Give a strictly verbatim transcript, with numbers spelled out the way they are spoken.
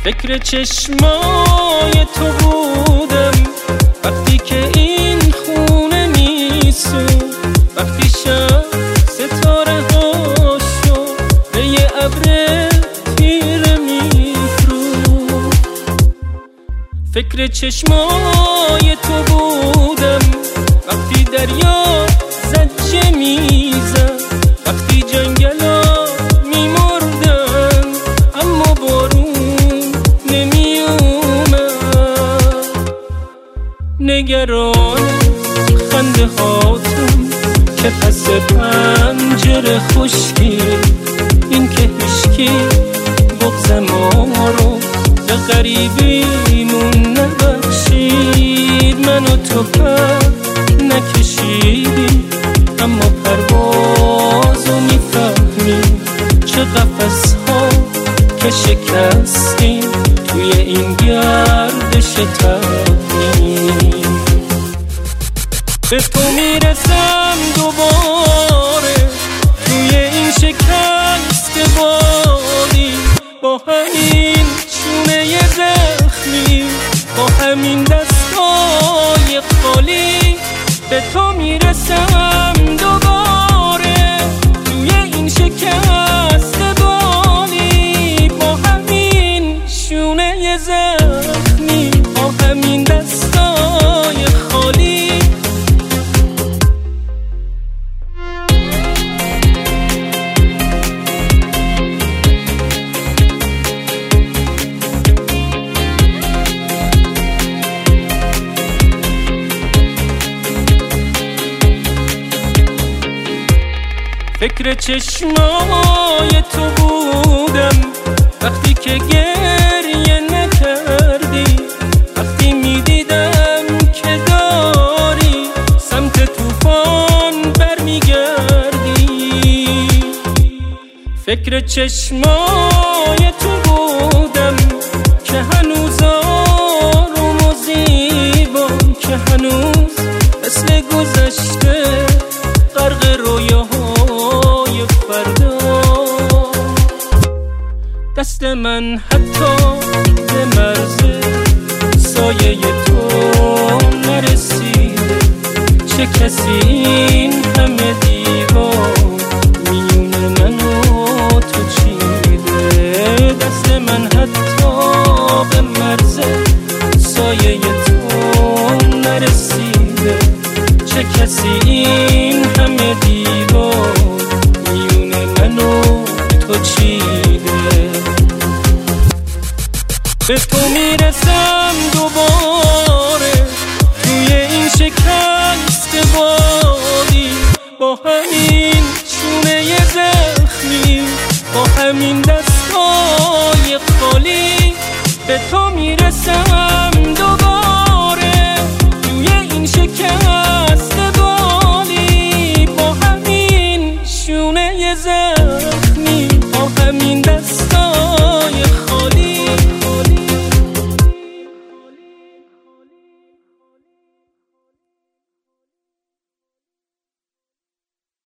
فکر چشمای تو بودم وقتی که این خونه میسون، وقتی شب ستاره هاشو به یه ابر تیره میفرو. فکر چشمای تو بودم وقتی دریا زجه میزد، وقتی جنگلا میمردن اما بارون نمیومد. نگران خنده هاتون که پس پنجره خشکی، این که هیچکی بغض ما رو به غریبیمون نبخشید. من و تو پر نکشیدیم اما پروازو میفهمیم، چه قفس ها که شکستیم توی این گردش تقدیم. به تو میرسم دوباره توی این شکست بادی، با همین شونه زخمی، با همین دستای خالی. به تو میرسم دوباره توی این شکست بادی، با همین شونه زخمی، با همین دستای خالی. فکر چشمای تو بودم وقتی که گریه نکردی، وقتی میدیدم که داری سمت طوفان برمیگردی. فکر چشمای تو بودم که هنوز آروم و زیبا، که هنوز مثل گذشته غرق رویاهای فردا. دست من حتی به مرز سایه تو نرسیده، چه کسی این همه دیوار میون من و تو چیده. دست من حتی به مرز سایه تو نرسیده، چه کسی این همه دیوار میون من و تو چیده. به تو میرسم دوباره توی این شکست بادی، با همین شونه زخمی، با همین دستای خالی. به تو میرسم دوباره توی این شکست بادی، با همین شونه زخمی.